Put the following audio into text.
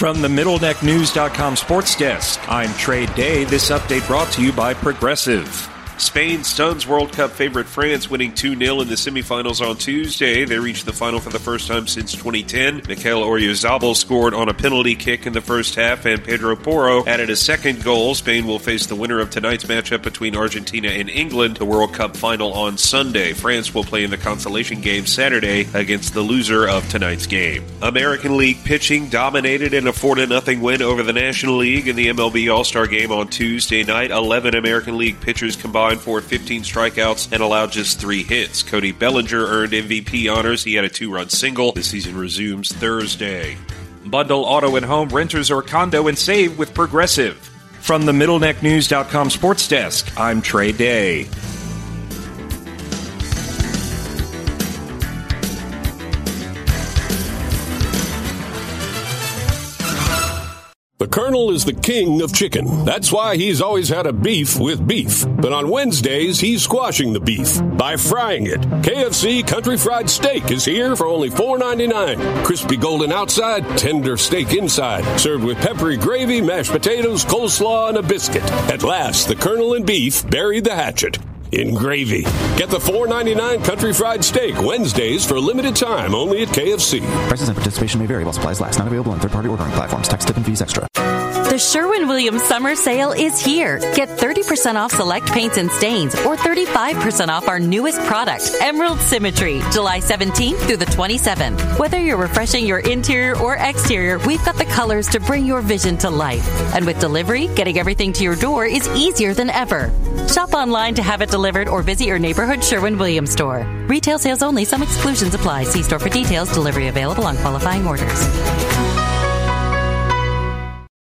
From the MiddleNeckNews.com sports desk, I'm Trey Day. This update brought to you by Progressive. Spain stuns World Cup favorite France, winning 2-0 in the semifinals on Tuesday. They reached the final for the first time since 2010. Mikel Oyarzabal scored on a penalty kick in the first half, and Pedro Porro added a second goal. Spain will face the winner of tonight's matchup between Argentina and England, the World Cup final on Sunday. France will play in the consolation game Saturday against the loser of tonight's game. American League pitching dominated in a 4-0 win over the National League in the MLB All-Star Game on Tuesday night. 11 American League pitchers combined for 15 strikeouts and allowed just 3 hits. Cody Bellinger earned MVP honors. He had a 2-run single. The season resumes Thursday. Bundle auto and home, renters or condo, and save with Progressive. From the MiddleNeckNews.com sports desk, I'm Trey Day. The Colonel is the king of chicken. That's why he's always had a beef with beef. But on Wednesdays, he's squashing the beef by frying it. KFC Country Fried Steak is here for only $4.99. Crispy golden outside, tender steak inside. Served with peppery gravy, mashed potatoes, coleslaw, and a biscuit. At last, the Colonel and beef buried the hatchet in gravy. Get the $4.99 Country Fried Steak Wednesdays for a limited time only at KFC. Prices and participation may vary while supplies last. Not available on third-party ordering platforms. Tax, tip, and fees extra. The Sherwin-Williams Summer Sale is here. Get 30% off select paints and stains or 35% off our newest product, Emerald Symmetry, July 17th through the 27th. Whether you're refreshing your interior or exterior, we've got the colors to bring your vision to life. And with delivery, getting everything to your door is easier than ever. Shop online to have it delivered or visit your neighborhood Sherwin-Williams store. Retail sales only. Some exclusions apply. See store for details. Delivery available on qualifying orders.